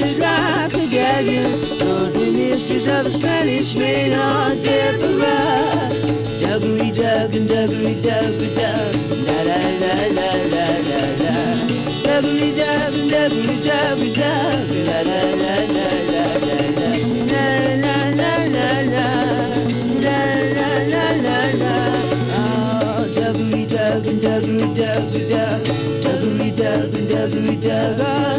just like a galleon, learned the mysteries of a Spanish main on Deborah. Duggery dug and duggery duggery dug, la la la la la la la. Duggery dug and duggery duggery dug, la la la la la la la. La la la la la la la la la. Oh, duggery dug and duggery duggery dug, duggery dug and duggery dug.